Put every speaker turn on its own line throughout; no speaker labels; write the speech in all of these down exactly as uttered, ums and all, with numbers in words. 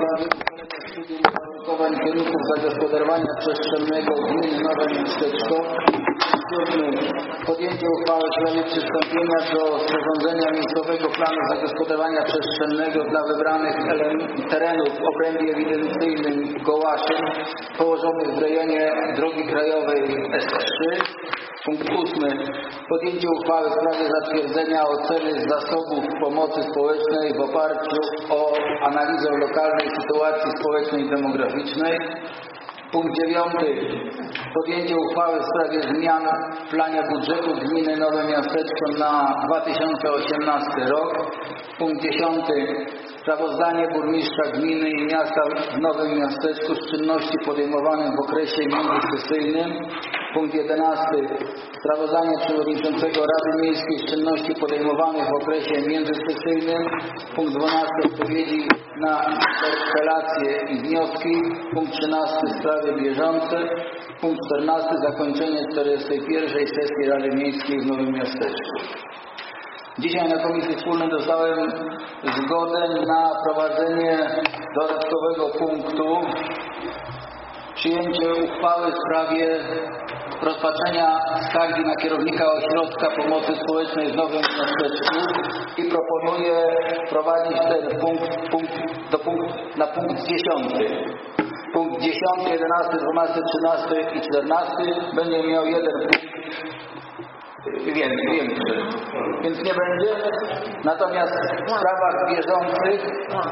sprawie studium uwarunkowań kierunków zagospodarowania przestrzennego gminy Nowe Miasteczko. Podjęcie uchwały w sprawie przystąpienia do sporządzenia miejscowego planu zagospodarowania przestrzennego dla wybranych terenów w obrębie ewidencyjnym Gołaszyn położonych w rejonie drogi krajowej S trzy. Punkt ósmy. Podjęcie uchwały w sprawie zatwierdzenia oceny zasobów pomocy społecznej w oparciu o analizę lokalnej sytuacji społecznej i demograficznej. Punkt dziewiąty. Podjęcie uchwały w sprawie zmian w planie budżetu gminy Nowe Miasteczko na dwa tysiące osiemnasty rok. Punkt dziesiąty. Sprawozdanie burmistrza gminy i miasta w Nowym Miasteczku z czynności podejmowanych w okresie międzysesyjnym. Punkt jedenasty. Sprawozdanie przewodniczącego Rady Miejskiej z czynności podejmowanych w okresie międzysesyjnym. Punkt dwunasty. Odpowiedzi na interpelacje i wnioski. Punkt trzynasty. Sprawy bieżące. Punkt czternasty. Zakończenie czterdziestej pierwszej sesji Rady Miejskiej w Nowym Miasteczku. Dzisiaj na Komisji Wspólnej dostałem zgodę na prowadzenie dodatkowego punktu przyjęcie uchwały w sprawie rozpatrzenia skargi na kierownika Ośrodka Pomocy Społecznej w Nowym Miasteczku i proponuję wprowadzić ten punkt, punkt, do punkt na punkt dziesiąty. Punkt dziesiąty, jedenasty, dwunasty, trzynasty i czternasty będzie miał jeden punkt większy, większy. Więc nie będzie. Natomiast w sprawach bieżących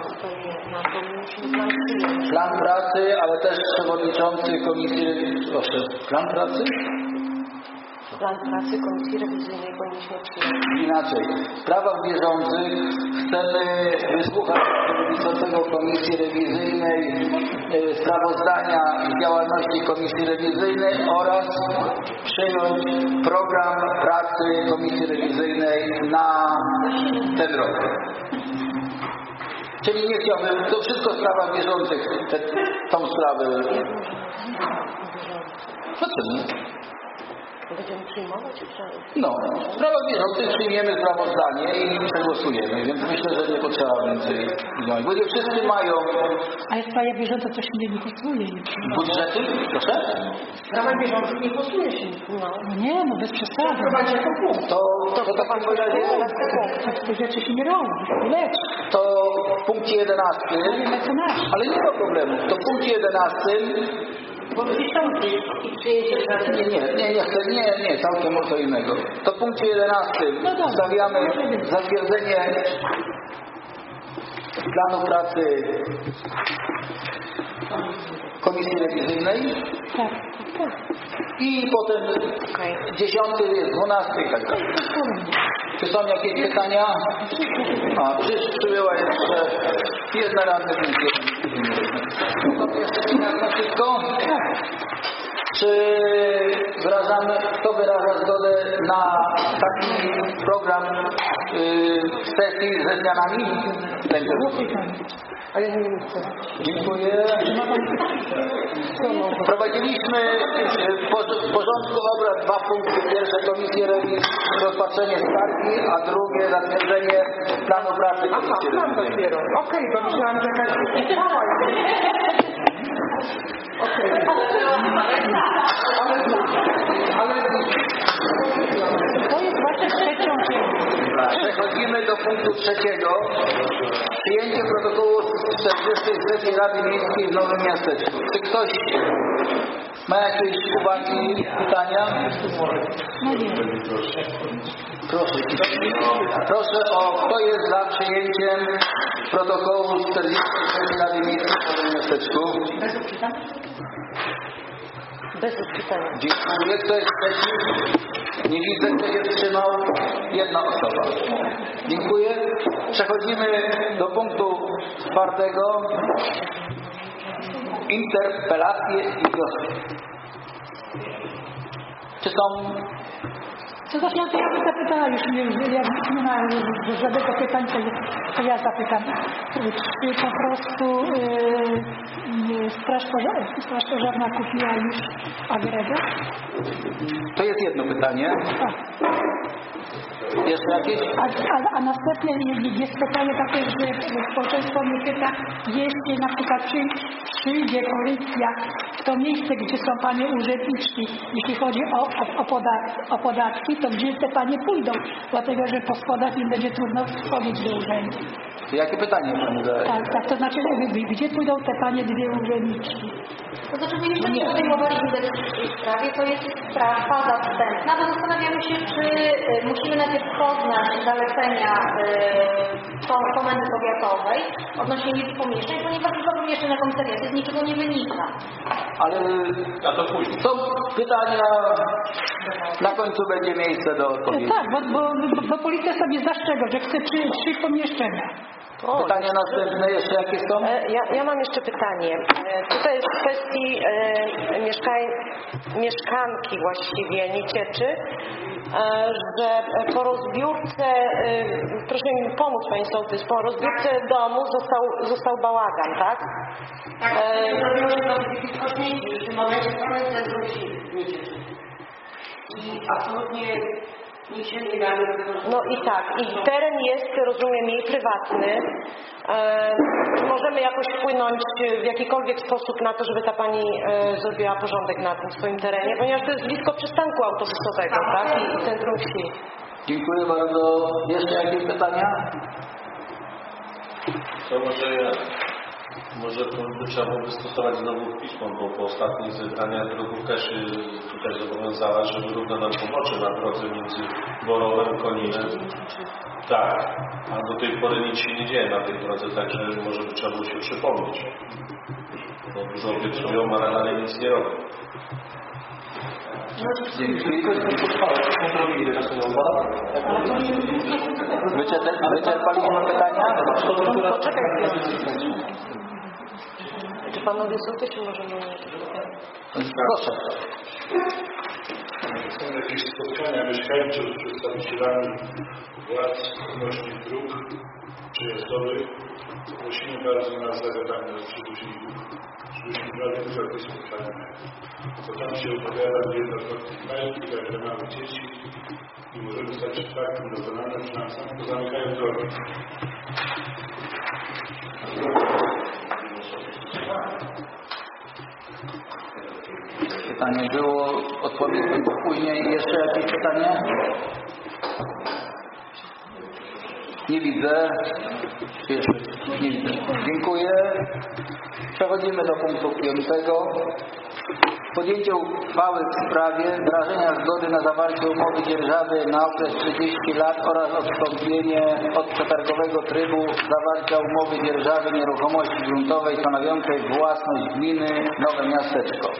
plan pracy, ale też przewodniczący komisji. Proszę, plan pracy?
Plan pracy Komisji Rewizyjnej powinniśmy przyjąć.
Inaczej. W sprawach bieżących chcemy wysłuchać przewodniczącego Komisji Rewizyjnej e, sprawozdania z działalności Komisji Rewizyjnej oraz przyjąć program pracy Komisji Rewizyjnej na ten rok. Czyli nie chciałbym, to wszystko w sprawach bieżących, te, tą sprawę. Dlaczego?
Będziemy przyjmować?
No, w sprawach bieżących przyjmiemy sprawozdanie i przegłosujemy, więc myślę, że nie potrzeba więcej zmian. Bo nie wszyscy mają...
Ale w sprawie bieżącej coś nie głosuje.
Budżety? Proszę?
W sprawach bieżących nie głosuje się. No,
no nie, no bez przesady.
To, to, to, to tak
te rzeczy się nie robi. Lecz.
To w punkcie jedenastym... Ale nie ma problemu. To w punkcie jedenastym... Nie, nie, nie, nie chcę, nie, nie, całkiem o co innego. To w punkcie jedenastym no stawiamy zatwierdzenie planu pracy Komisji Rewizyjnej.
Tak, tak.
I potem dziesiąty, dwunasty i tak dalej. Czy są jakieś pytania? A, przecież przybyła jeszcze jedna radna funkcja. Na wszystko? Czy wyrażamy, kto wyraża zgodę na taki program yy, sesji ze zmianami?
Ale nie wiem co.
Dziękuję. Prowadziliśmy w porządku obrad dwa punkty. Pierwsze Komisji Rewizyjnej, rozpatrzenie skargi, a drugie zatwierdzenie planu pracy Komisji Rewizyjnej.
Okej, to myślałam, że jakaś uchwała. Okej. Ale, ale
to jest właśnie trzecią.
Przechodzimy do punktu trzeciego. Przyjęcie protokołu czterdziestej sesji Rady Miejskiej w Nowym Miasteczku. Czy ktoś ma jakieś uwagi, pytania?
No nie.
Proszę. Proszę o, kto jest za przyjęciem protokołu czterdziestej sesji Rady Miejskiej w Nowym Miasteczku?
bez odczytania. Bez odczytania.
Dziękuję. Kto jest przeciw? Nie widzę, kto się wstrzymał. Jedna osoba. Dziękuję. Przechodzimy do punktu czwartego. Interpelacje i wnioski. Czy są...
To znaczy, ja to zapytała już, jak nie ma żadnego pytań, to, to ja zapytam. Czy po prostu yy, straż, pożar, straż pożarna kupiła już agregat?
To jest jedno pytanie.
Tak.
Jeszcze jakieś?
A, a, a następnie jest pytanie takie, że społeczeństwo mnie pyta, jest na przykład przy, przyjdzie policja w to miejsce, gdzie są panie urzędniczki, jeśli chodzi o, o, o, podatki, o podatki, to gdzie te panie pójdą? Dlatego, że po schodach im będzie trudno wchodzić do urzędu.
Jakie pytanie pani zadaje?
Tak, tak, to znaczy, gdzie pójdą te panie dwie urzędniczki?
To znaczy, my jeszcze nie podejmowaliśmy decyzji w tej sprawie, to jest sprawa, faza wstępna, bo zastanawiamy się, czy y, musimy najpierw poznać zalecenia y, komendy powiatowej odnośnie liczby pomieszczeń, ponieważ liczba pomieszczeń na komisariacie z niczego nie wynika.
Ale
A to później.
są pytania, na końcu będzie miejsce do odpowiedzi.
Tak, bo, bo, bo policja sobie zastrzega, że chce trzy, trzy pomieszczenia.
Pytania następne jeszcze jakie są?
Ja, ja mam jeszcze pytanie. Tutaj jest w kwestii e, mieszkań, mieszkanki właściwie Niecieczy, e, że po rozbiórce, e, proszę mi pomóc Pani Sołtys, po rozbiórce domu został, został bałagan, tak?
Tak, e, zrobiło się to w tym momencie strony centrum Niecieczy. I absolutnie nikt się nie da.
No i tak, i teren jest, rozumiem, jej prywatny. E, możemy jakoś wpłynąć w jakikolwiek sposób na to, żeby ta Pani e, zrobiła porządek na tym swoim terenie, ponieważ to jest blisko przystanku autobusowego, tak? I, i centrum wsi.
Dziękuję bardzo. Jeszcze jakieś pytania?
To może ja. Może to by trzeba byłoby stosować znowu pismo, bo po ostatnich zebraniach drogówka się tutaj zobowiązała, że wyrówna nam pobocze na drodze między Borowem i Koninem. Tak, a do tej pory nic się nie dzieje na tej drodze, także może by trzeba było się przypomnieć. Bo dużo obiecują, ale dalej nic nie robią.
Wyczerpaliśmy pytania?
Poczekaj chwilę. Czy Panowie Sołtysi możemy...
Proszę.
Są jakieś spotkania mieszkańców z przedstawicielami władz odnośnie dróg przyjazdowych. Prosimy bardzo nas zagadamy od przewoźników, żebyśmy brali udział w tych spotkaniach. Bo tam się opowiada jednokrotnie bajki, także mamy dzieci i możemy stać się faktem dokonanym, że nam sam pozamykają drogi.
Pytanie było, odpowiedź będzie później. Jeszcze jakieś pytanie? Nie widzę. Jeszcze nie widzę. Dziękuję. Przechodzimy do punktu piątego. Podjęcie uchwały w sprawie wyrażenia zgody na zawarcie umowy dzierżawy na okres trzydziestu lat oraz odstąpienie od przetargowego trybu zawarcia umowy dzierżawy nieruchomości gruntowej stanowiącej własność gminy Nowe Miasteczko.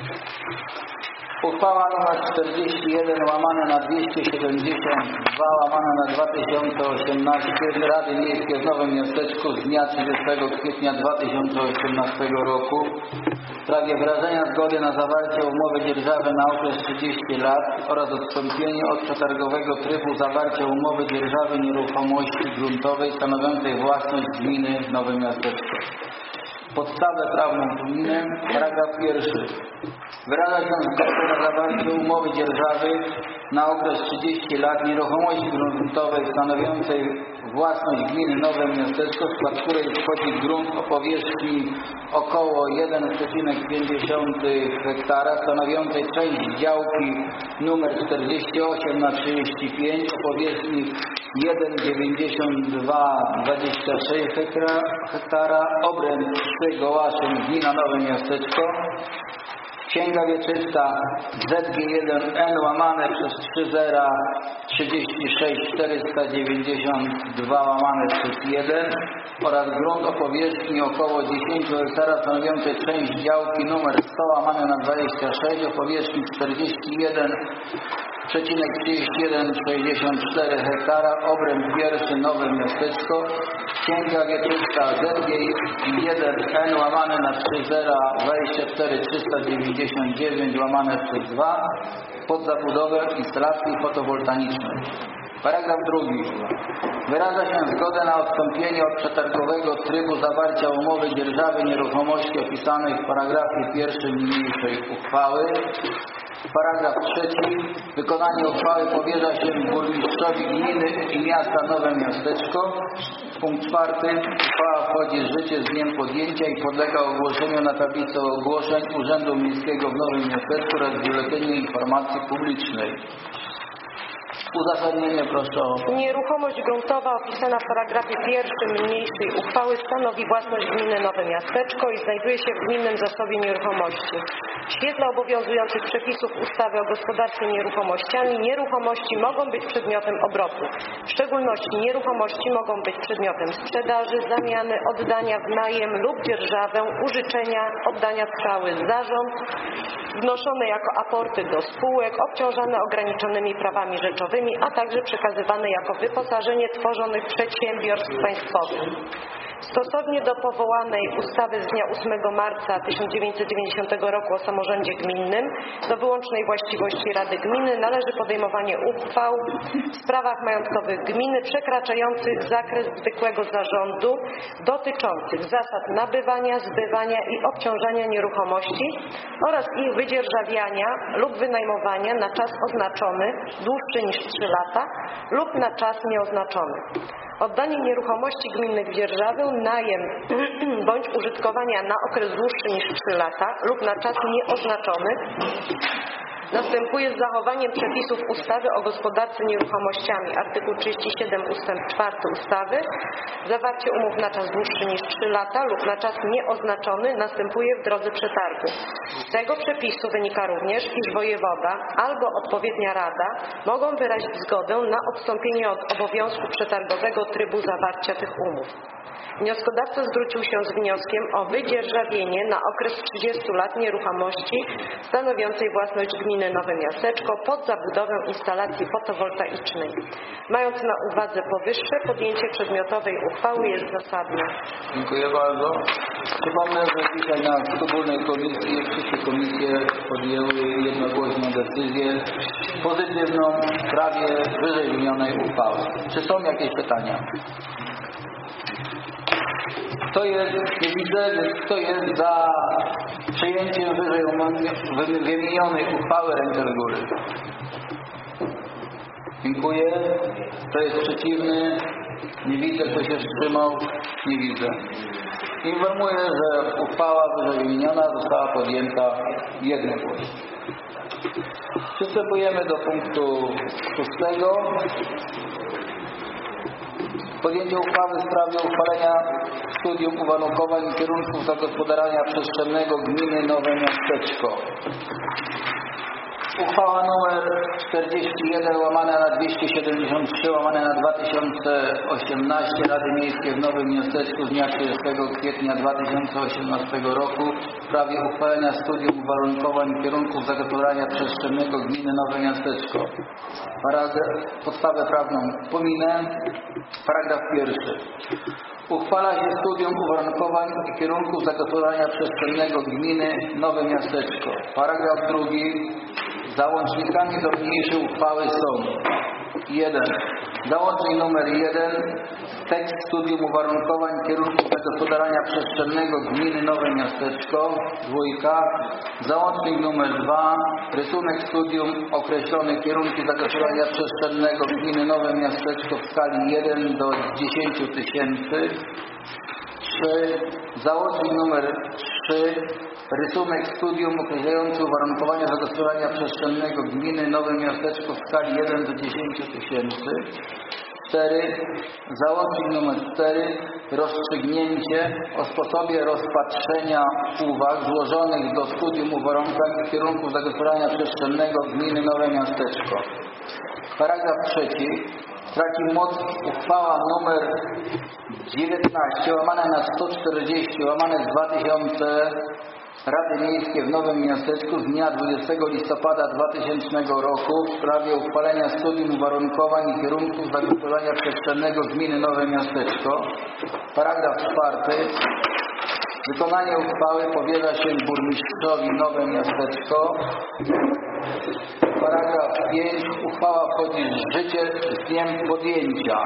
Uchwała nr czterdzieści jeden łamane na dwieście siedemdziesiąt dwa łamane na dwa tysiące osiemnaście Rady Miejskiej w Nowym Miasteczku z dnia trzydziestego kwietnia dwa tysiące osiemnastego roku w sprawie wyrażenia zgody na zawarcie umowy dzierżawy na okres trzydziestu lat oraz odstąpienie od przetargowego trybu zawarcia umowy dzierżawy nieruchomości gruntowej stanowiącej własność gminy Nowe Miasteczko. Podstawę prawną gminy, paragraf pierwszy. Wyraża się zgodę na zawarcie umowy dzierżawy na okres trzydziestu lat nieruchomości gruntowej stanowiącej własność gminy Nowe Miasteczko, w skład której wchodzi grunt o powierzchni około jeden przecinek pięć hektara, stanowiącej część działki nr czterdzieści osiem na trzydzieści pięć o powierzchni jeden przecinek dziewięćdziesiąt dwa dwadzieścia sześć hektara, obręb trzy Gołaszyn, gmina Nowe Miasteczko. Księga wieczysta Z G jeden N łamane przez trzy zera trzydzieści sześć czterysta dziewięćdziesiąt dwa łamane przez jeden oraz grunt o powierzchni około dziesięć hektara stanowiącej część działki nr sto łamane na dwadzieścia sześć o powierzchni czterdzieści jeden przecinek trzydzieści jeden sześćdziesiąt cztery hektara, obręb pierwszy Nowe Miasteczko. Księga wieczysta Z G jeden N łamane na trzy zera dwadzieścia cztery trzysta dziewięćdziesiąt dziewięć łamane przez dwa pod zabudowę instalacji fotowoltaicznej. Paragraf drugi. Wyraża się zgodę na odstąpienie od przetargowego trybu zawarcia umowy dzierżawy nieruchomości opisanej w paragrafie pierwszym niniejszej uchwały. Paragraf trzeci. Wykonanie uchwały powierza się burmistrzowi gminy i miasta Nowe Miasteczko. Punkt czwarty. Uchwała wchodzi w życie z dniem podjęcia i podlega ogłoszeniu na tablicy ogłoszeń Urzędu Miejskiego w Nowym Miasteczku oraz w Biuletynie Informacji Publicznej. Uzasadnienie proszę o...
Nieruchomość gruntowa opisana w paragrafie pierwszym niniejszej uchwały stanowi własność gminy Nowe Miasteczko i znajduje się w gminnym zasobie nieruchomości. W świetle obowiązujących przepisów ustawy o gospodarce nieruchomościami nieruchomości mogą być przedmiotem obrotu. W szczególności nieruchomości mogą być przedmiotem sprzedaży, zamiany, oddania w najem lub dzierżawę, użyczenia, oddania w cały zarząd, wnoszone jako aporty do spółek, obciążane ograniczonymi prawami rzeczowymi, a także przekazywane jako wyposażenie tworzonych przedsiębiorstw państwowych. Stosownie do powołanej ustawy z dnia ósmego marca tysiąc dziewięćset dziewięćdziesiątego roku o samorządzie gminnym do wyłącznej właściwości Rady Gminy należy podejmowanie uchwał w sprawach majątkowych gminy przekraczających zakres zwykłego zarządu dotyczących zasad nabywania, zbywania i obciążania nieruchomości oraz ich wydzierżawiania lub wynajmowania na czas oznaczony dłuższy niż trzy lata lub na czas nieoznaczony. Oddanie nieruchomości gminnych w dzierżawę, najem bądź użytkowania na okres dłuższy niż trzy lata lub na czas nieoznaczony następuje z zachowaniem przepisów ustawy o gospodarce nieruchomościami, artykuł trzydzieści siedem ustęp czwarty ustawy. Zawarcie umów na czas dłuższy niż trzy lata lub na czas nieoznaczony następuje w drodze przetargu. Z tego przepisu wynika również, iż wojewoda albo odpowiednia rada mogą wyrazić zgodę na odstąpienie od obowiązku przetargowego trybu zawarcia tych umów. Wnioskodawca zwrócił się z wnioskiem o wydzierżawienie na okres trzydziestu lat nieruchomości stanowiącej własność gminy Nowe Miasteczko pod zabudowę instalacji fotowoltaicznej. Mając na uwadze powyższe, podjęcie przedmiotowej uchwały jest zasadne.
Dziękuję bardzo. Przypomnę, że dzisiaj na wspólnej komisji wszystkie komisje podjęły jednogłośną decyzję pozytywną w sprawie wyżej wymienionej uchwały. Czy są jakieś pytania? Kto jest, nie widzę, więc kto jest za przyjęciem wyżej wymienionej uchwały, rękę do góry. Dziękuję. Kto jest przeciwny? Nie widzę. Kto się wstrzymał? Nie widzę. Informuję, że uchwała wyżej wymieniona została podjęta jednogłośnie. Przystępujemy do punktu szóstego. Podjęcie uchwały w sprawie uchwalenia studium uwarunkowań i kierunków zagospodarowania przestrzennego gminy Nowe Miasteczko. Uchwała numer czterdzieści jeden łamane na dwieście siedemdziesiąt trzy łamane na dwa tysiące osiemnaście Rady Miejskiej w Nowym Miasteczku z dnia trzydziestego kwietnia dwa tysiące osiemnastego roku w sprawie uchwalenia studium uwarunkowań i kierunków zagospodarowania przestrzennego gminy Nowe Miasteczko. Paragraf, podstawę prawną pominę. Paragraf pierwszy. Uchwala się studium uwarunkowań i kierunków zagospodarowania przestrzennego gminy Nowe Miasteczko. Paragraf drugi. Załącznikami do niniejszej uchwały są jeden. Załącznik numer jeden. Tekst studium uwarunkowań i kierunków zagospodarowania przestrzennego gminy Nowe Miasteczko. Dwójka. Załącznik numer dwa. Rysunek studium określone kierunki zagospodarowania przestrzennego gminy Nowe Miasteczko w skali jeden do dziesięciu tysięcy. trzy. Załącznik numer trzy. Rysunek studium określający uwarunkowania zagospodarowania przestrzennego gminy Nowe Miasteczko w skali jeden do dziesięciu tysięcy. cztery. Załącznik numer cztery. Rozstrzygnięcie o sposobie rozpatrzenia uwag złożonych do studium uwarunkowań i kierunków zagospodarowania przestrzennego gminy Nowe Miasteczko. Paragraf trzeci. Traci moc uchwała numer dziewiętnaście łamane na sto czterdzieści łamane z dwa tysiące Rady Miejskie w Nowym Miasteczku z dnia dwudziestego listopada dwa tysięcznego roku w sprawie uchwalenia studium uwarunkowań i kierunków zagospodarowania przestrzennego gminy Nowe Miasteczko. Paragraf czwarty. Wykonanie uchwały powierza się burmistrzowi Nowe Miasteczko. Paragraf pięć. Uchwała wchodzi w życie z dniem podjęcia.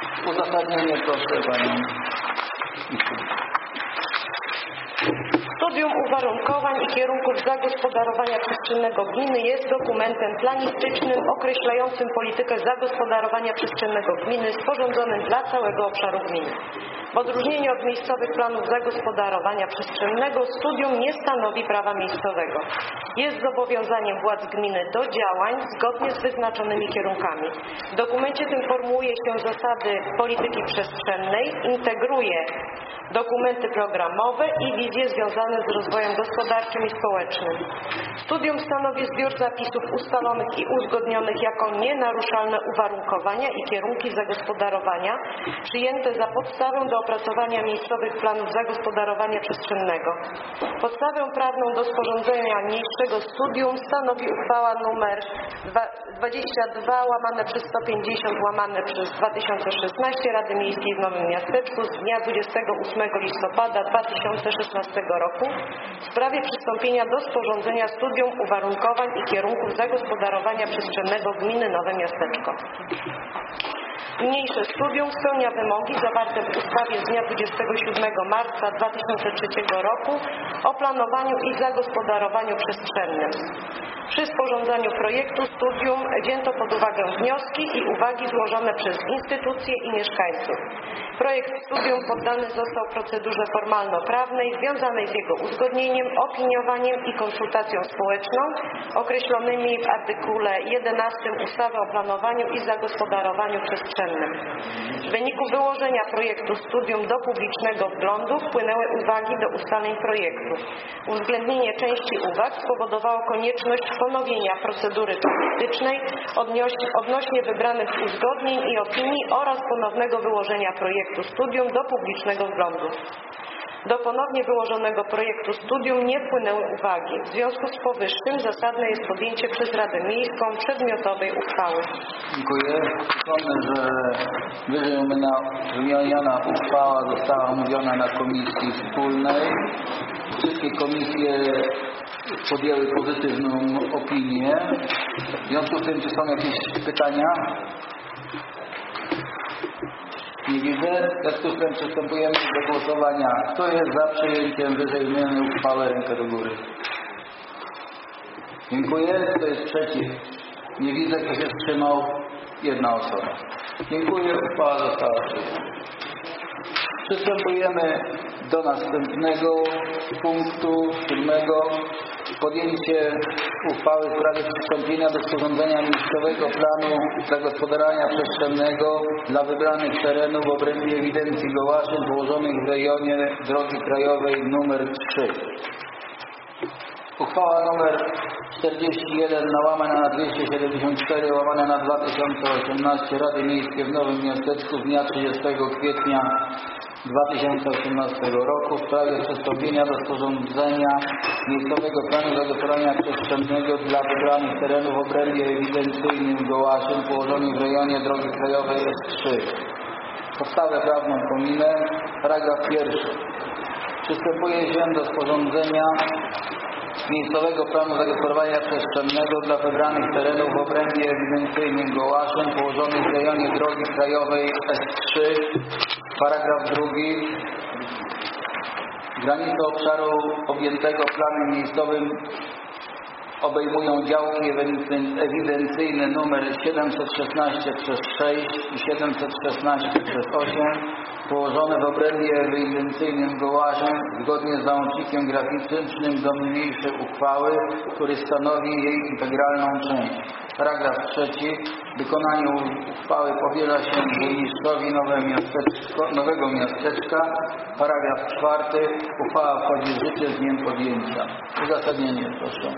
Uzasadnienie proszę Pani.
Studium uwarunkowań i kierunków zagospodarowania przestrzennego gminy jest dokumentem planistycznym określającym politykę zagospodarowania przestrzennego gminy sporządzonym dla całego obszaru gminy. W odróżnieniu od miejscowych planów zagospodarowania przestrzennego studium nie stanowi prawa miejscowego. Jest zobowiązaniem władz gminy do działań zgodnie z wyznaczonymi kierunkami. W dokumencie tym formułuje się zasady polityki przestrzennej, integruje dokumenty programowe i wizje związane z rozwojem gospodarczym i społecznym. Studium stanowi zbiór zapisów ustalonych i uzgodnionych jako nienaruszalne uwarunkowania i kierunki zagospodarowania przyjęte za podstawę do opracowania miejscowych planów zagospodarowania przestrzennego. Podstawę prawną do sporządzenia niniejszego studium stanowi uchwała nr dwadzieścia dwa łamane przez sto pięćdziesiąt łamane przez dwa tysiące szesnaście Rady Miejskiej w Nowym Miasteczku z dnia dwudziestego ósmego listopada dwa tysiące szesnastego roku w sprawie przystąpienia do sporządzenia studium uwarunkowań i kierunków zagospodarowania przestrzennego gminy Nowe Miasteczko. Niniejsze studium spełnia wymogi zawarte w ustawie z dnia dwudziestego siódmego marca dwa tysiące trzeciego roku o planowaniu i zagospodarowaniu przestrzennym. Przy sporządzaniu projektu studium wzięto pod uwagę wnioski i uwagi złożone przez instytucje i mieszkańców. Projekt studium poddany został procedurze formalno-prawnej związanej z jego uzgodnieniem, opiniowaniem i konsultacją społeczną określonymi w artykule jedenastym ustawy o planowaniu i zagospodarowaniu przestrzennym. W wyniku wyłożenia projektu studium do publicznego wglądu wpłynęły uwagi do ustaleń projektu. Uwzględnienie części uwag spowodowało konieczność ponowienia procedury politycznej odnośnie wybranych uzgodnień i opinii oraz ponownego wyłożenia projektu studium do publicznego wglądu. Do ponownie wyłożonego projektu studium nie wpłynęły uwagi. W związku z powyższym zasadne jest podjęcie przez Radę Miejską przedmiotowej uchwały.
Dziękuję. Przypomnę, że wyżej wymieniona uchwała została omówiona na komisji wspólnej. Wszystkie komisje podjęły pozytywną opinię. W związku z tym, czy są jakieś pytania? Nie widzę. W związku z tym przystępujemy do głosowania. Kto jest za przyjęciem wyżej wymienionej uchwały? Rękę do góry. Dziękuję. Kto jest przeciw? Nie widzę. Kto się wstrzymał? Jedna osoba. Dziękuję. Uchwała została przyjęta. Przystępujemy do następnego punktu, siódmego. Podjęcie uchwały w sprawie przystąpienia do sporządzenia miejscowego planu zagospodarowania przestrzennego dla wybranych terenów w obrębie ewidencji Gołaszyn położonych w rejonie drogi krajowej nr trzy. Uchwała nr czterdzieści jeden na łamane na dwieście siedemdziesiąt cztery łamane na dwa tysiące osiemnaście Rady Miejskiej w Nowym Miasteczku z dnia trzydziestego kwietnia dwa tysiące osiemnastego roku w sprawie przystąpienia do sporządzenia miejscowego planu zagospodarowania przestrzennego dla wybranych terenów w obrębie ewidencyjnym Gołaszyn położonych w rejonie drogi krajowej S trzy. Podstawę prawną pominę. Paragraf pierwszy. Przystępuje się do sporządzenia miejscowego planu zagospodarowania przestrzennego dla wybranych terenów w obrębie ewidencyjnym Gołaszyn położonych w rejonie drogi krajowej S trzy. Paragraf drugi. Granice obszaru objętego planem miejscowym obejmują działki ewidencyjne nr siedemset szesnaście przez sześć i siedemset szesnaście przez osiem położone w obrębie ewidencyjnym Gołaszyn zgodnie z załącznikiem graficznym do niniejszej uchwały, który stanowi jej integralną część. Paragraf trzeci. Wykonanie uchwały powierza się burmistrzowi Nowe Miasteczko, Nowego Miasteczka. Paragraf czwarty. Uchwała wchodzi w życie z dniem podjęcia. Uzasadnienie proszę.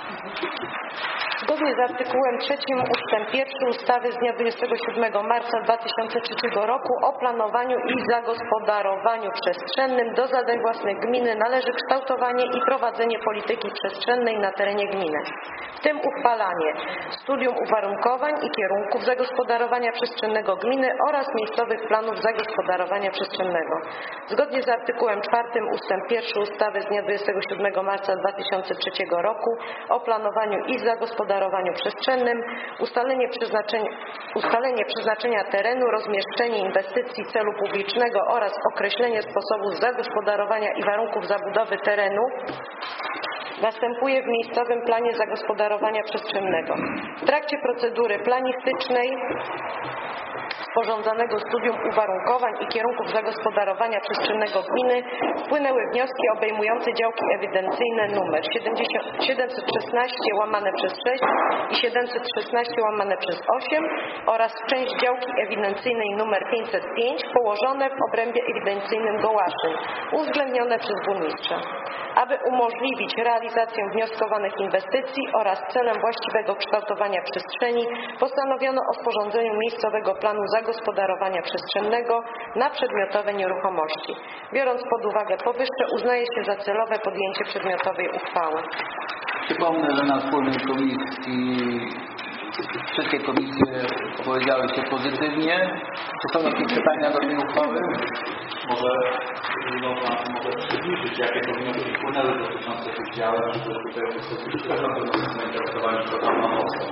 Zgodnie z artykułem trzecim ustęp pierwszy ustawy z dnia dwudziestego siódmego marca dwa tysiące trzeciego roku o planowaniu i zagospodarowaniu przestrzennym do zadań własnych gminy należy kształtowanie i prowadzenie polityki przestrzennej na terenie gminy, w tym uchwalanie studium uwarunkowań i kierunków zagospodarowania przestrzennego gminy oraz miejscowych planów zagospodarowania przestrzennego. Zgodnie z artykułem czwartym ustęp pierwszy ustawy z dnia dwudziestego siódmego marca dwa tysiące trzeciego roku o planowaniu i zagospodarowaniu zagospodarowaniu przestrzennym, ustalenie przeznaczenia, ustalenie przeznaczenia terenu, rozmieszczenie inwestycji celu publicznego oraz określenie sposobu zagospodarowania i warunków zabudowy terenu następuje w miejscowym planie zagospodarowania przestrzennego. W trakcie procedury planistycznej sporządzanego studium uwarunkowań i kierunków zagospodarowania przestrzennego gminy wpłynęły wnioski obejmujące działki ewidencyjne nr siedemset szesnaście łamane przez sześć i siedemset szesnaście łamane przez osiem oraz część działki ewidencyjnej nr pięćset pięć położone w obrębie ewidencyjnym Gołaszyn, uwzględnione przez burmistrza. Aby umożliwić realizację wnioskowanych inwestycji oraz celem właściwego kształtowania przestrzeni, postanowiono o sporządzeniu miejscowego planu zagospodarowania przestrzennego na przedmiotowe nieruchomości. Biorąc pod uwagę powyższe, uznaje się za celowe podjęcie przedmiotowej uchwały.
Przypomnę, że na wspólnej komisji wszystkie komisje opowiedziały się pozytywnie. Czy są jakieś pytania do tej uchwały?
Może mogę przybliżyć, jakie podmioty wpłynęły dotyczące tych działań, żeby tutaj w sposób szczególny zainteresowani programem na mocno.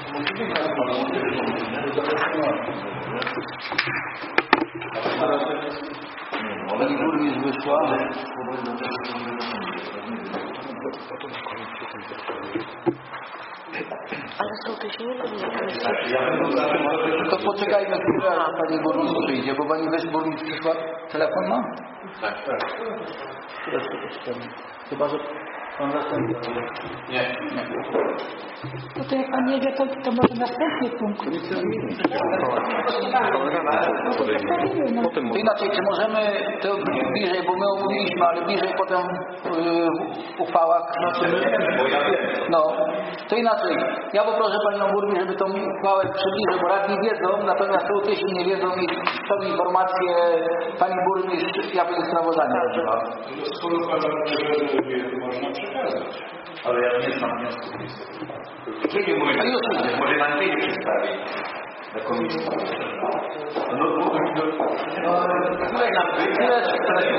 Pani burmistrz wyszła.
Ale sołtys nie powinien.
To poczekajmy chwilę, aż pani burmistrz przyjdzie, bo pani weź burmistrz przyszła. Telefon ma?
Tak, tak.
Chyba, że pan zastępca.
Nie.
Nie.
No to jak pan nie wie, to, to może następny punkt.
To inaczej, czy możemy to bliżej, bo my omówiliśmy, ale bliżej potem w uchwałach. No, to inaczej. Ja poproszę panią burmistrz, żeby tą uchwałę przybliżył, bo radni wiedzą, natomiast sołtysi nie wiedzą i tą informację pani burmistrz, ja będę sprawozdania używał.
Skoro pan wie, to można przekazać.
Ale ja nie znam wniosku. Czyli mówię, może nam nie przedstawi na komisji. No, no, no, chwilę nam wyjdzie.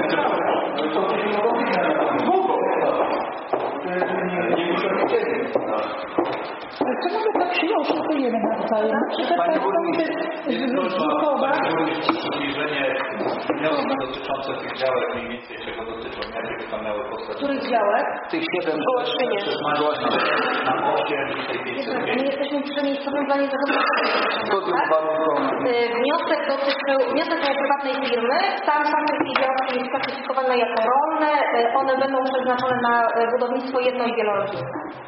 Nie muszę powiedzieć.
Ale co mamy tak się oszukujemy nawzajem? Przecież
Pani
państwo
Jest
zbudowa.
przybliżenie wniosków dotyczących tych działek, mniej więcej czego dotyczą, jakie tam miały powstać.
Których działek?
Tych siedem
Gołaszynie.
Na osiem, tej pięćset
My jesteśmy przy miejscowym planie zagospodarowania.
studium warunkowe.
Y, Wniosek dotyczył, wniosek był prywatnej firmy, tam są takie działki sklasyfikowane jako rolne, y, one będą przeznaczone na y, budownictwo jedno- i wielorodzinne.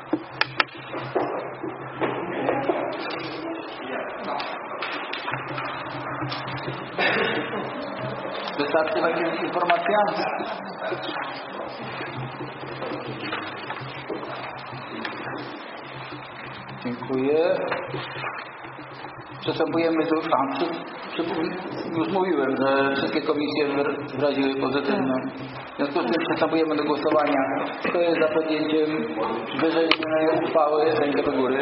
Wystarczy jakaś informacja? Dziękuję. Przystępujemy do... A, przy, przy, już mówiłem, że wszystkie komisje wyraziły pozytywne. W związku z tym przystępujemy do głosowania. Kto jest za podjęciem wyżej wymienionej uchwały, rękę do góry.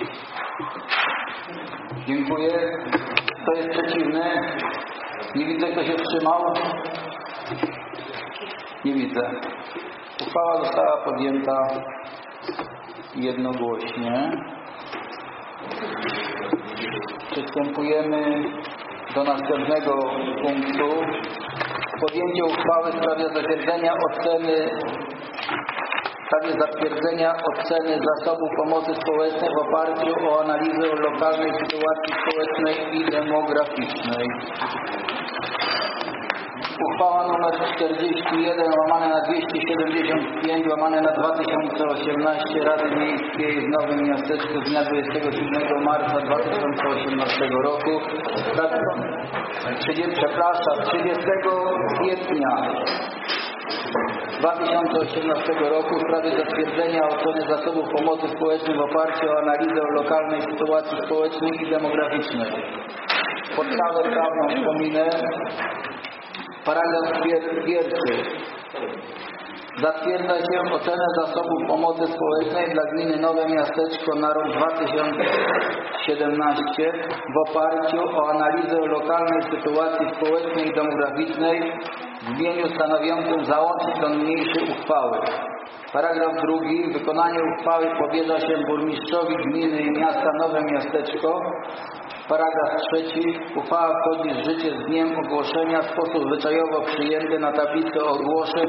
Dziękuję. Kto jest przeciwny? Nie widzę, kto się wstrzymał. Nie widzę. Uchwała została podjęta jednogłośnie. Przystępujemy do następnego punktu. Podjęcie uchwały w sprawie zatwierdzenia oceny w sprawie zatwierdzenia oceny zasobu pomocy społecznej w oparciu o analizę lokalnej sytuacji społecznej i demograficznej. Uchwała nr czterdzieści jeden łamane na dwieście siedemdziesiąt pięć łamane na dwa tysiące osiemnaście Rady Miejskiej w Nowym Miasteczku z dnia dwudziestego siódmego marca dwa tysiące osiemnastego roku. Przepraszam, trzydziestego kwietnia dwa tysiące osiemnastego roku w sprawie zatwierdzenia oceny zasobów pomocy społecznej w oparciu o analizę lokalnej sytuacji społecznej i demograficznej. Podstawę prawną wspominę. Paragraf pierwszy. Zatwierdza się ocenę zasobów pomocy społecznej dla gminy Nowe Miasteczko na rok dwa tysiące siedemnasty w oparciu o analizę lokalnej sytuacji społecznej i demograficznej w brzmieniu stanowiącym załącznik do niniejszej uchwały. Paragraf drugi. Wykonanie uchwały powierza się burmistrzowi gminy i miasta Nowe Miasteczko. Paragraf trzeci. Uchwała wchodzi w życie z dniem ogłoszenia w sposób zwyczajowo przyjęty na tablicy ogłoszeń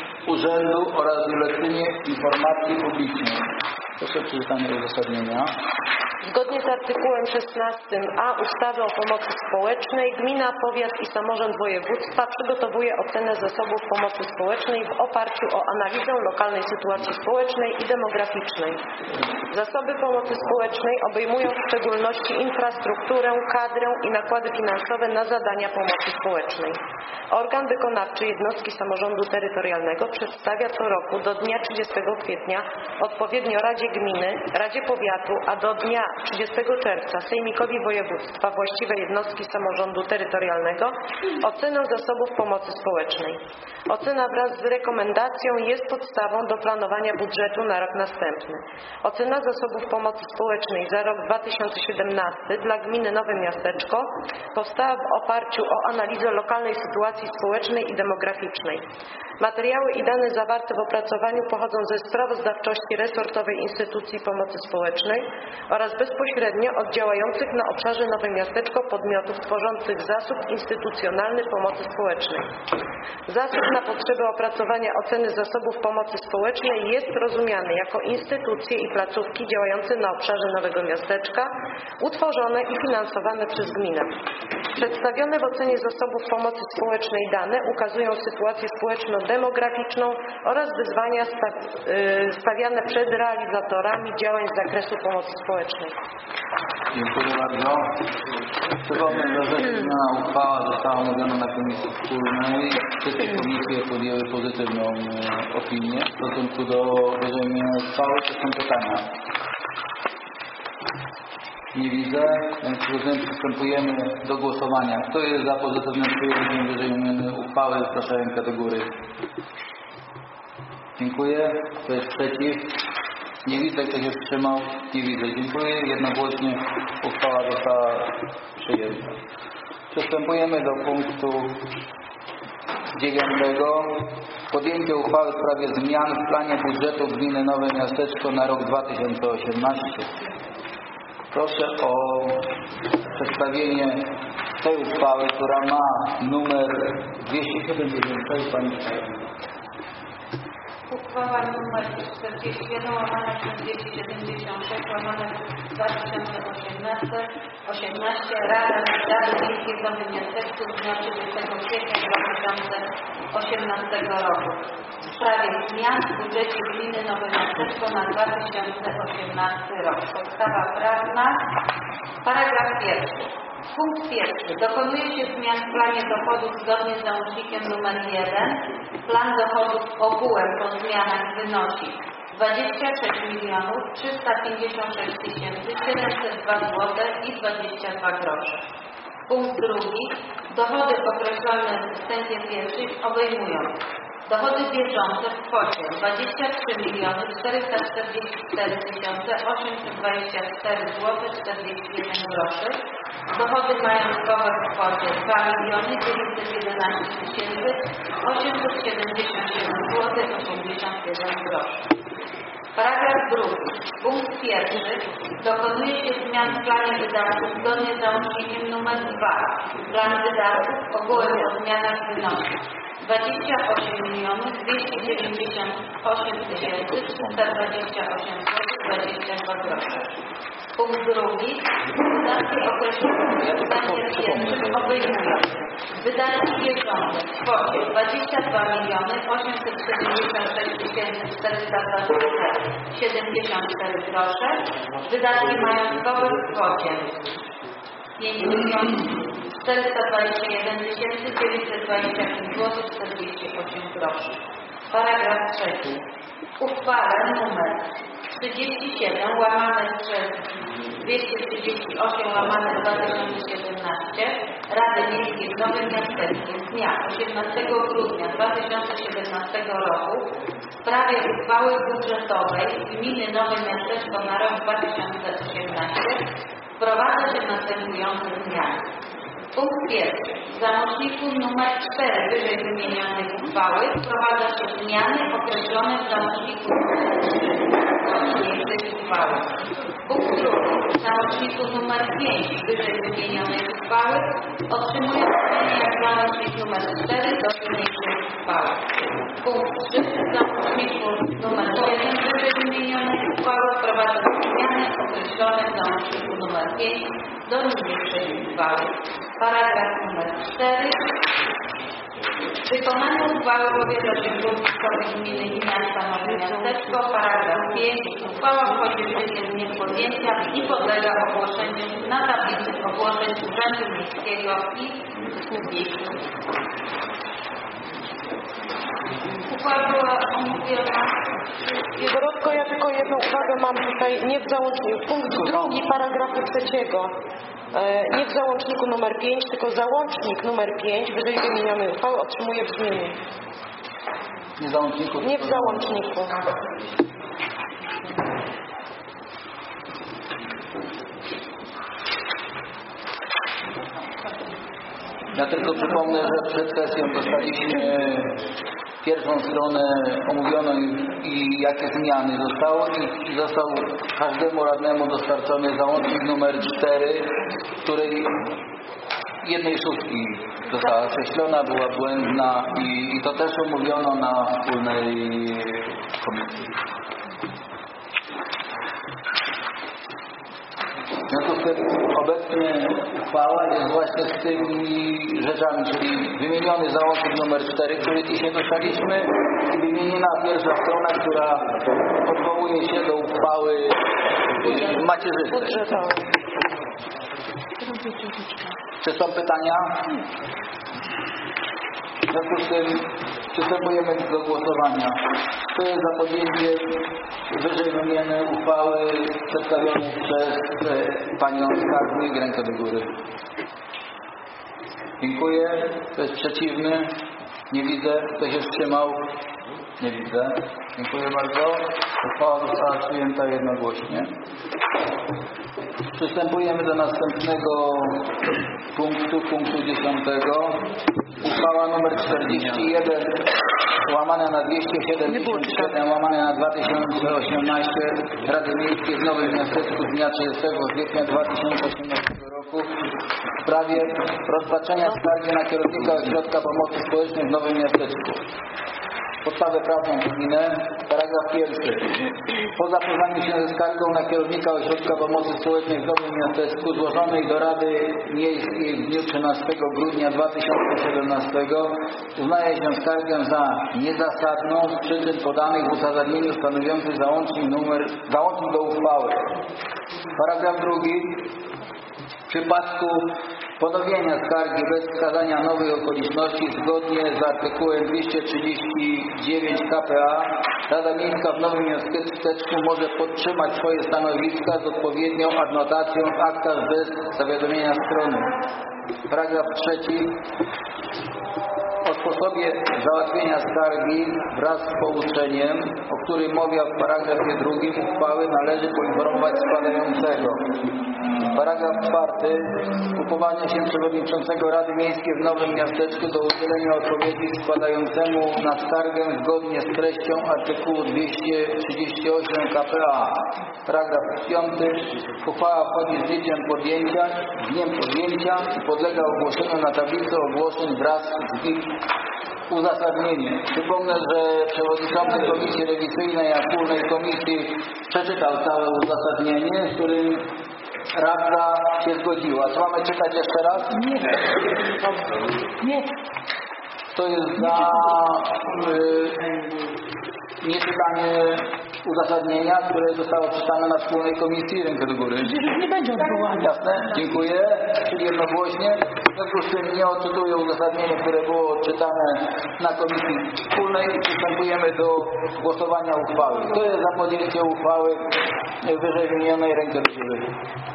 urzędu oraz biuletynie informacji publicznej. Proszę o przeczytanie uzasadnienia.
Zgodnie z artykułem szesnastym a ustawy o pomocy społecznej gmina, powiat i samorząd województwa przygotowuje ocenę zasobów pomocy społecznej w oparciu o analizę lokalnej sytuacji społecznej i demograficznej. Zasoby pomocy społecznej obejmują w szczególności infrastrukturę, kadrę i nakłady finansowe na zadania pomocy społecznej. Organ wykonawczy jednostki samorządu terytorialnego przedstawia co roku do dnia trzydziestego kwietnia odpowiednio Radzie Gminy, Radzie Powiatu, a do dnia trzydziestego czerwca Sejmikowi Województwa właściwej jednostki samorządu terytorialnego ocenę zasobów pomocy społecznej. Ocena wraz z rekomendacją jest podstawą do planowania budżetu na rok następny. Ocena zasobów pomocy społecznej za rok dwa tysiące siedemnasty dla gminy Nowe Miasteczko powstała w oparciu o analizę lokalnej sytuacji społecznej i demograficznej. Materiały i dane zawarte w opracowaniu pochodzą ze sprawozdawczości resortowej instytucji pomocy społecznej oraz bezpośrednio od działających na obszarze Nowe Miasteczko podmiotów tworzących zasób instytucjonalny pomocy społecznej. Zasób na potrzeby opracowania oceny zasobów pomocy społecznej jest rozumiany jako instytucje i placówki działające na obszarze Nowego Miasteczka, utworzone i finansowane przez gminę. Przedstawione w ocenie zasobów pomocy społecznej dane ukazują sytuację społeczno-demograficzną oraz wyzwania stawiane przed realizatorami działań z zakresu pomocy społecznej.
Dziękuję bardzo. Przypomnę, że zmiana uchwała została omówiona na Komisji Wspólnej. Wszystkie komisje podjęły pozytywną opinię w stosunku do wyrażenia uchwały. To są pytania. Nie widzę, więc przystępujemy do głosowania. Kto jest za pozytywnym przyjęciem wyżej wymienionej uchwały? Proszę rękę do góry. Dziękuję. Kto jest przeciw? Nie widzę, kto się wstrzymał. Nie widzę. Dziękuję. Jednogłośnie uchwała została przyjęta. Przystępujemy do punktu dziewiątego. Podjęcie uchwały w sprawie zmian w planie budżetu gminy Nowe Miasteczko na rok dwa tysiące osiemnasty. Proszę o przedstawienie tej uchwały, która ma numer dwieście siedemdziesiąt sześć. Pani
Uchwała nr czterdzieści jeden łamane przez dwieście siedemdziesiąt sześć łamane dwa tysiące osiemnaście Rada Rady Miejskiej w Nowym Miasteczku z dnia trzydziestego kwietnia dwa tysiące osiemnastego roku w sprawie zmian w budżecie gminy Nowe Miasteczko na dwa tysiące osiemnasty rok. Podstawa prawna. Paragraf pierwszy. Punkt pierwszy. Dokonuje się zmian w planie dochodów zgodnie z załącznikiem nr jeden. Plan dochodów ogółem po zmianach wynosi dwadzieścia sześć milionów trzysta pięćdziesiąt sześć tysięcy siedemset dwa złote i dwadzieścia dwa grosze. Punkt drugi. Dochody określone w ustępie pierwszym obejmują dochody bieżące w kwocie dwadzieścia trzy miliony czterysta czterdzieści cztery tysiące osiemset dwadzieścia cztery złote czterdzieści jeden groszy, dochody majątkowe w kwocie dwa miliony dziewięćset jedenaście tysięcy osiemset siedemdziesiąt siedem złotych osiemdziesiąt jeden groszy. Paragraf drugi. Punkt pierwszy. Dokonuje się zmian w planie wydatków zgodnie z załącznikiem nr dwa. Plan wydatków ogółem o zmianach wynosi dwadzieścia osiem milionów dwieście dziewięćdziesiąt osiem tysięcy trzysta dwadzieścia osiem złotych dwadzieścia dwa grosze. Punkt drugi. Wydatki określone w ustępie pierwszym obejmują wydatki bieżące w kwocie dwadzieścia dwa miliony osiemset siedemdziesiąt sześć tysięcy czterysta dwa złote siedemdziesiąt cztery grosze, wydatki majątkowe w kwocie pięć milionów czterysta dwadzieścia jeden tysięcy dziewięćset dwadzieścia pięć złotych czterdzieści osiem groszy. Paragraf trzeci. Uchwałę nr trzydzieści siedem łamane przez dwieście trzydzieści osiem łamane dwa tysiące siedemnaście Rady Miejskiej w Nowym Miasteczku z dnia osiemnastego grudnia dwa tysiące siedemnastego roku w sprawie uchwały budżetowej gminy Nowe Miasteczko na rok dwa tysiące osiemnasty wprowadza się następujące zmiany. Punkt pierwszy. W załączniku numer cztery wyżej wymienionej uchwały wprowadza się zmiany określone w załączniku numer trzy tej uchwały. Punkt drugi. W załączniku numer pięć wyżej wymienionej uchwały otrzymuje brzmienie jak załącznik numer cztery do niniejszej uchwały. Punkt trzy. W załączniku numer siedem wyżej wymienionej uchwały wprowadza zmiany określone w załączniku numer pięć do niniejszej uchwały. Paragraf numer cztery. Wykonanie uchwały powierza się burmistrzowi gminy i miasta Nowe Miasteczko. Paragraf piąty. Uchwała wchodzi w życie z dniem podjęcia i podlega ogłoszeniu na tablicy ogłoszeń Urzędu Miejskiego i Miejskich. Uchwała była omówiona.
Dorotko, ja tylko jedną uwagę mam tutaj, nie w załączniku. Punkt drugi paragrafu trzeciego. E, nie w załączniku numer pięć, tylko załącznik numer pięć, wyżej wymienionej uchwały otrzymuje brzmienie.
Nie w załączniku?
Nie w załączniku.
Ja tylko przypomnę, że przed sesją dostaliśmy pierwszą stronę omówioną i jakie zmiany zostało i został każdemu radnemu dostarczony załącznik numer cztery, w której jednej szóstki została skreślona, była błędna i, i to też omówiono na wspólnej komisji. W związku z tym obecnie uchwała jest właśnie z tymi rzeczami, czyli wymieniony załącznik numer cztery, który dzisiaj dostaliśmy i wymieniona pierwsza strona, która odwołuje się do uchwały macierzystej. Czy są pytania? W związku z tym przystępujemy do głosowania. Kto jest za podjęciem wyżej wymienionej uchwały przedstawionej przez e, panią skarbnik? Rękę do góry. Dziękuję. Kto jest przeciwny? Nie widzę. Kto się wstrzymał? Nie widzę. Dziękuję bardzo. Uchwała została przyjęta jednogłośnie. Przystępujemy do następnego punktu, punktu dziesiątego. Uchwała nr czterdzieści jeden łamane na dwieście siedemdziesiąt siedem łamane na dwa tysiące osiemnaście Rady Miejskiej w Nowym Miasteczku z dnia trzydziestego kwietnia dwa tysiące osiemnastego roku w sprawie rozpatrzenia skargi na kierownika Ośrodka Pomocy Społecznej w Nowym Miasteczku. Podstawę prawną gminę. Paragraf pierwszy. Po zapoznaniu się ze skargą na kierownika Ośrodka Pomocy Społecznej w Nowym Miasteczku złożonej do Rady Miejskiej w dniu trzynastego grudnia dwa tysiące siedemnastego uznaje się skargę za niezasadną z przyczyn podanych w uzasadnieniu stanowiącym załącznik numer załącznik do uchwały. Paragraf drugi. W przypadku ponowienia skargi bez wskazania nowych okoliczności zgodnie z artykułem dwieście trzydzieści dziewięć k p a Rada Miejska w Nowym Miasteczku może podtrzymać swoje stanowiska z odpowiednią adnotacją w aktach bez zawiadomienia strony. Paragraf trzeci. O sposobie załatwienia skargi wraz z pouczeniem, o którym mowa w paragrafie drugim uchwały, należy poinformować składającego. Paragraf czwarty. Upoważnia się przewodniczącego Rady Miejskiej w Nowym Miasteczku do udzielenia odpowiedzi składającemu na skargę zgodnie z treścią artykułu dwieście trzydzieści osiem k p a. Paragraf piąty. Uchwała wchodzi z dniem podjęcia, dniem podjęcia i podlega ogłoszeniu na tablicy ogłoszeń wraz z ich uzasadnieniem. Przypomnę, że przewodniczący Komisji Rewizyjnej a Wspólnej Komisji przeczytał całe uzasadnienie, z którym Rada się zgodziła. Czy mamy czytać jeszcze raz?
Nie. Nie.
To jest za y, nieczytanie uzasadnienia, które zostało czytane na Wspólnej Komisji. Rękę do góry.
Przecież nie będzie odwołania.
Jasne, dziękuję. Czyli jednogłośnie. W związku z tym nie odczytuję uzasadnienie, które było odczytane na Komisji Wspólnej i przystępujemy do głosowania uchwały. Kto jest za podjęciem uchwały wyżej wymienionej? Rękę do góry.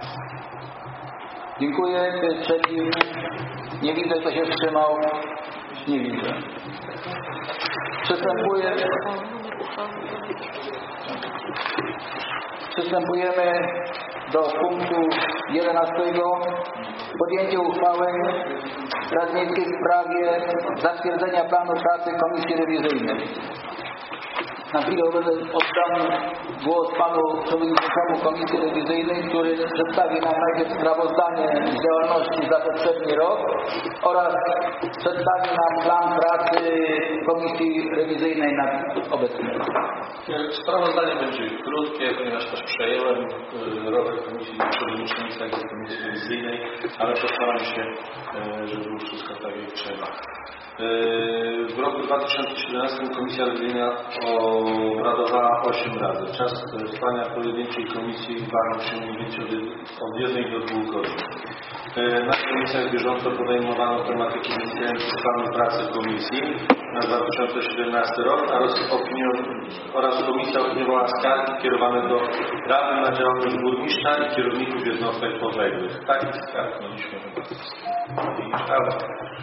Dziękuję. Kto jest przeciwny? Nie widzę, kto się wstrzymał. Nie widzę. Przystępuję. Przystępujemy do punktu jedenastego. Podjęcie uchwały Rady Miejskiej w sprawie zatwierdzenia planu pracy Komisji Rewizyjnej. Na chwilę oddam głos panu przewodniczącemu Komisji Rewizyjnej, który przedstawi nam najpierw sprawozdanie z działalności za poprzedni rok oraz przedstawi nam plan pracy Komisji Rewizyjnej na obecny rok.
Sprawozdanie będzie krótkie, ponieważ też przejęłem rolę Komisji Przewodniczącej Komisji Rewizyjnej, ale postaram się, żeby było wszystko tak jak trzeba. W roku dwa tysiące siedemnastym Komisja Rewizyjna obradowała osiem razy. Czas trwania pojedynczej komisji wahał się mniej więcej od jednej do dwóch godzin. Na komisjach bieżąco podejmowano tematyki wynikające z planu pracy komisji na dwa tysiące siedemnasty rok oraz, opinią, oraz komisja opiniowała skargi kierowane do Rady na działalność burmistrza i kierowników jednostek podległych. Takich skarg mieliśmy chyba.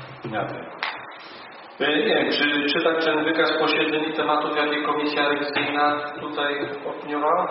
Nie wiem, czy czytać ten wykaz posiedzeń i tematów, jakie Komisja Rewizyjna tutaj opiniowała?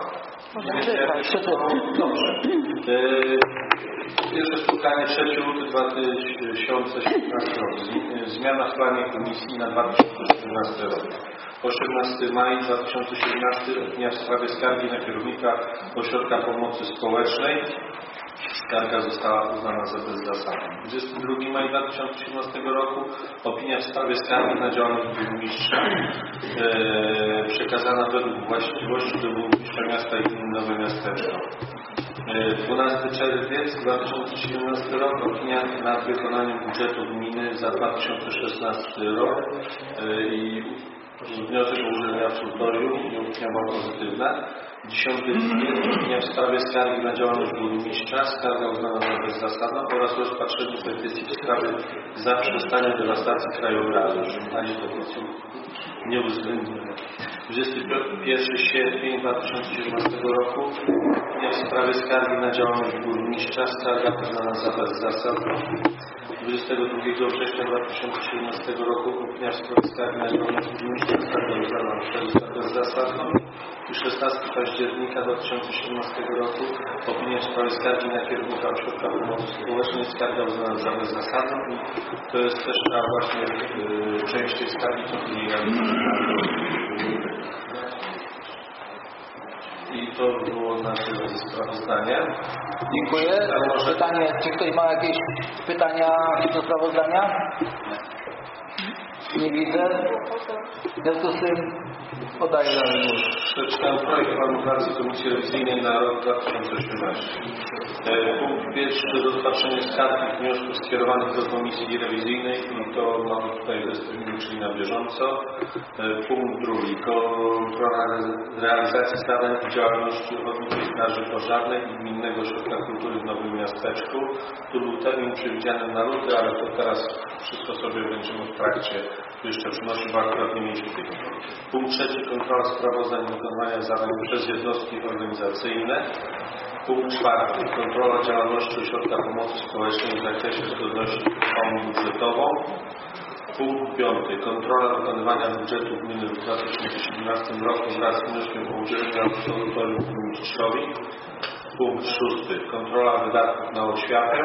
Dobrze. Pierwsze spotkanie trzeciego lutego dwa tysiące siedemnastego roku. Zmiana w planie Komisji na dwa tysiące siedemnasty rok. osiemnastego maja dwa tysiące siedemnastego opinia w sprawie skargi na kierownika Ośrodka Pomocy Społecznej. Skarga została uznana za bezzasadną. dwudziestego drugiego maja dwa tysiące siedemnastego roku opinia w sprawie skargi na działalność burmistrza e, przekazana według właściwości do burmistrza miasta i gminy Nowe Miasteczko. E, dwunastego czerwca dwa tysiące siedemnastego roku opinia nad wykonaniem budżetu gminy za dwa tysiące szesnasty rok e, i wniosek o udzielenie absolutorium i opinia była pozytywna. dziesiątego kwietnia opinia w sprawie skargi na działalność burmistrza, skarga uznana za bezzasadną oraz rozpatrzenie petycji w sprawie zaprzestania dewastacji krajobrazu. Żądanie petycji nieuwzględnione. dwudziestego pierwszego sierpnia dwa tysiące siedemnastego roku opinia w sprawie skargi na działalność burmistrza, skarga uznana za bezzasadną. dwudziestego drugiego września dwa tysiące siedemnastego roku opinia w sprawie skargi na działalność burmistrza, skarga uznana za bezzasadną. szesnastego października dwa tysiące siedemnastego roku opinia w sprawie skargi na kierownika Ośrodka Pomocy Społecznej, skarga uznana za bezzasadną i to jest też ta właśnie yy, część tej skargi, co tu nie I to było nasze sprawozdanie.
Dziękuję. Pytanie, czy ktoś ma jakieś pytania do sprawozdania? Nie widzę. W związku z tym podaję dalej głos.
Przeczytałem projekt planu pracy Komisji Rewizyjnej na rok dwa tysiące osiemnasty. Punkt pierwszy, rozpatrzenie skarg i wniosków skierowanych do Komisji Rewizyjnej i to mamy tutaj bezterminu, czyli na bieżąco. Punkt drugi, kontrola realizacji zadań i działalności Ochotniczej Straży Pożarnej i Gminnego Ośrodka Kultury w Nowym Miasteczku. Tu był termin przewidziany na luty, ale to teraz wszystko sobie będziemy w trakcie jeszcze przynosił, bo akurat nie mieliśmy tego. Punkt trzeci, kontrola sprawozdań wykonywania zadań przez jednostki organizacyjne. Punkt czwarty, kontrola działalności Ośrodka Pomocy Społecznej w zakresie zgodności z uchwałą budżetową. Punkt piąty, kontrola wykonywania budżetu gminy w dwa tysiące siedemnastym roku wraz z wnioskiem o udzielenie absolutorium burmistrzowi. Punkt szósty, kontrola wydatków na oświatę.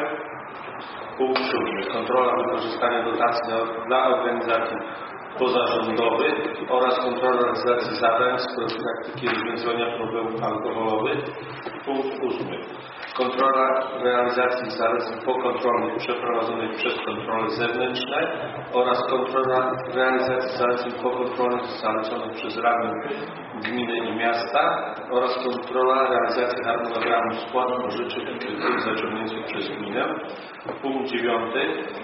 Punkt siódmy, kontrola wykorzystania dotacji dla organizacji pozarządowych oraz kontrola realizacji zadań z profilaktyki rozwiązywania problemów alkoholowych. Punkt ósmy, kontrola realizacji zaleceń pokontrolnych przeprowadzonych przez kontrole zewnętrzne oraz kontrola realizacji zaleceń pokontrolnych zaleconych przez Radę Gminy i Miasta oraz kontrola realizacji harmonogramu spłat pożyczek i kredytów zaciągniętych przez gminę. Punkt dziewiąty,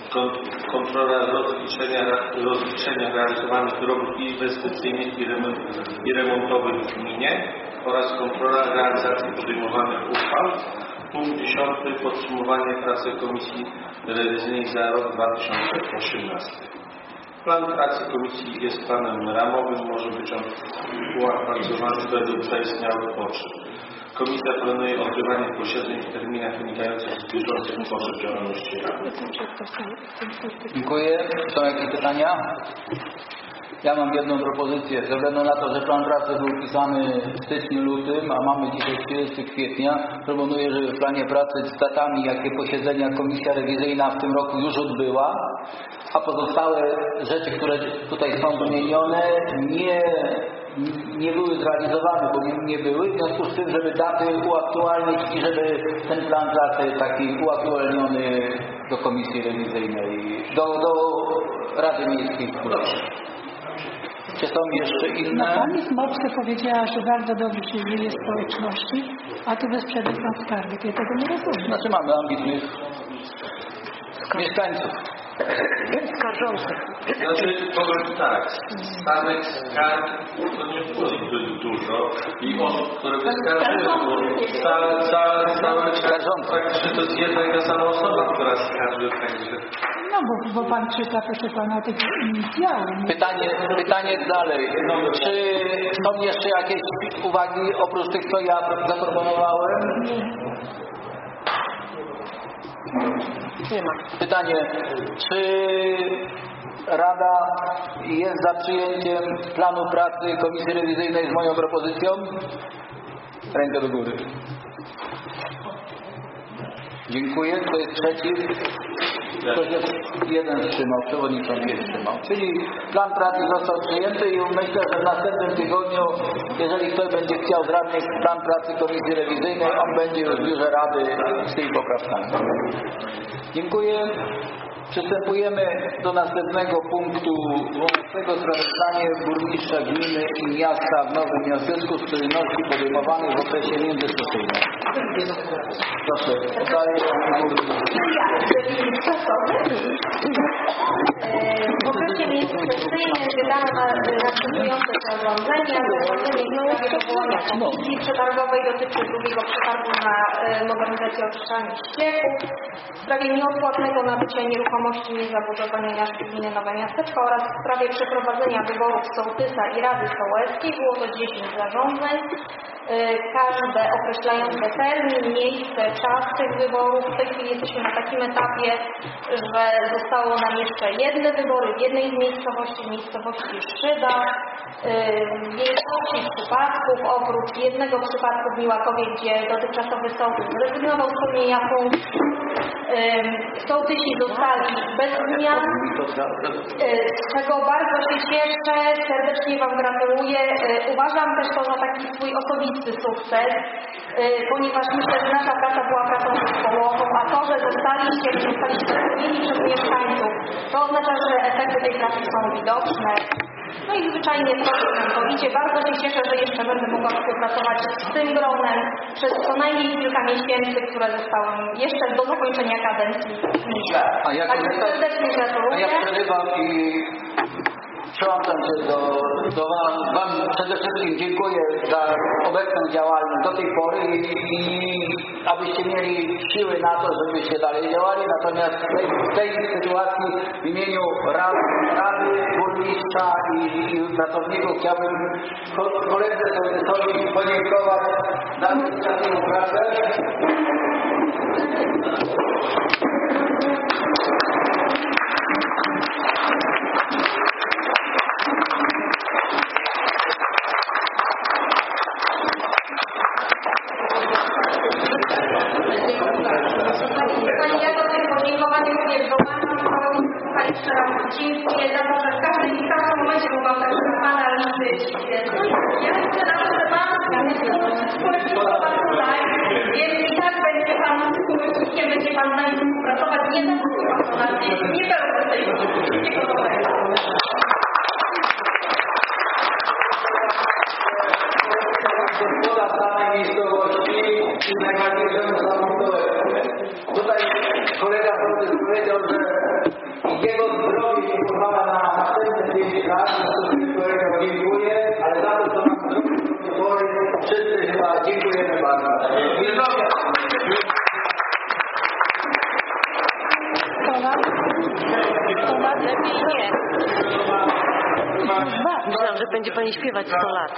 kontrola rozliczenia, rozliczenia realizowanych robót inwestycyjnych i remontowych w gminie oraz kontrola realizacji podejmowanych uchwał. Punkt dziesiąty, podsumowanie pracy Komisji Rewizyjnej za rok dwa tysiące osiemnasty. Plan pracy Komisji jest planem ramowym, może być on uaktualizowany według zaistniałych potrzeb. Komisja planuje odbywanie posiedzeń w terminach wynikających z bieżących potrzeb działalności Rady.
Dziękuję. Są jakieś pytania? Ja mam jedną propozycję. Ze względu na to, że plan pracy był pisany w styczniu, lutym, a mamy dzisiaj trzydziestego kwietnia, proponuję, żeby w planie pracy z datami, jakie posiedzenia komisja rewizyjna w tym roku już odbyła, a pozostałe rzeczy, które tutaj są wymienione, nie, nie były zrealizowane, bo nie były, w związku z tym, żeby daty uaktualnić i żeby ten plan pracy taki uaktualniony do komisji rewizyjnej, do, do Rady Miejskiej. Czy są jeszcze
No,
inne?
pani z Mopsy powiedziała, że bardzo dobrze się dzieje społeczności, a tu bezprzedmiotowe skarby. To ja tego nie rozumiem.
Znaczy mamy ambitnych mieszkańców.
Skarżących.
Znaczy, powiem tak, samych skarg to nie było zbyt dużo i osób, które wyskarżyły, bo całe, całe, całe
Skarżące.
praktycznie to jest jedna i ta sama osoba, która skarży, także...
No bo, bo pan czyta, proszę pana, tych inicjałów.
Pytanie, pytanie dalej. Czy są jeszcze jakieś uwagi oprócz tych, co ja zaproponowałem?
Nie ma.
Pytanie, czy Rada jest za przyjęciem planu pracy Komisji Rewizyjnej z moją propozycją? Rękę do góry. Dziękuję. Kto jest przeciw? Ktoś jest jeden wstrzymał, przewodniczący jest wstrzymał. Czyli plan pracy został przyjęty i myślę, że w następnym tygodniu, jeżeli ktoś będzie chciał z radnych plan pracy Komisji Rewizyjnej, on będzie już w biurze Rady z tymi poprawkami. Dziękuję. Przystępujemy do następnego punktu dwunastego. Sprawozdanie burmistrza gminy i miasta w Nowym Miasteczku z czynności podejmowanych w okresie międzysesyjnym. Proszę, oddaję
W okresie międzysesyjnym wydano na następujące zarządzenia. Zarządzenie w sprawie powołania komisji przetargowej dotyczy drugiego przetargu na modernizację oczyszczalni ścieków, w sprawie nieodpłatnego nabycia nieruchomości niezabudowanej na gminy Nowe Miasteczko oraz w sprawie przeprowadzenia wyborów sołtysa i rady sołeckiej. Było to dziesięć zarządzeń. Każde określające termin, miejsce, czas tych wyborów. W tej chwili jesteśmy na takim etapie, że zostało nam jeszcze jedne wybory w jednej z miejscowości, w miejscowości Szczyda. W większości przypadków, oprócz jednego przypadku w Miłakowie, gdzie dotychczasowy sołtys zrezygnował z pełnienia funkcji, sołtysi zostali bez zmian, z czego bardzo się cieszę, serdecznie Wam gratuluję. Uważam też to za taki swój osobisty sukces, ponieważ myślę, że nasza praca była pracą zespołową, a to, że zostaliście, że zostaliście docenieni przez mieszkańców, to oznacza, że efekty tej pracy są widoczne. No i zwyczajnie proszę nam to idzie. Bardzo się cieszę, że jeszcze będę mogła współpracować z tym gronem przez co najmniej kilka miesięcy, które zostały jeszcze do zakończenia kadencji.
A jak
tak serdecznie gratuluję.
A ja przerywam i przyłączam się do, do wam, wam przede wszystkim dziękuję za obecną działalność do tej pory i, i abyście mieli siły na to, żebyście dalej działali. Natomiast w tej, w tej sytuacji w imieniu Rady, Rady Burmistrza i, i pracowników chciałbym koledze sołtysowi podziękować za tę pracę.
Pani ja do tych podziękowań również dołączam. Jeszcze raz dziękuję za to, że w każdym i w każdym momencie mogłam tak Pana liczyć. No i ja myślę na to, że Pan współpracować tutaj, więc i tak będzie Pan współpracownikiem, będzie Pan z nami współpracować. Nie zabuduję Pan na mnie, nie pełne tej gotowej.
Gospoda samej miejscowości i najważniejszą samą tutaj kolega sołtys powiedział, że jego zdrowie nie pozwala na następne pięć lat, za to kolega dziękuję, ale za to, co nam zrobił do tej pory, wszyscy chyba dziękujemy bardzo. I zdrowia!
sto lat? sto lat?
Lepiej nie. Myślałam, że będzie Pani śpiewać sto lat.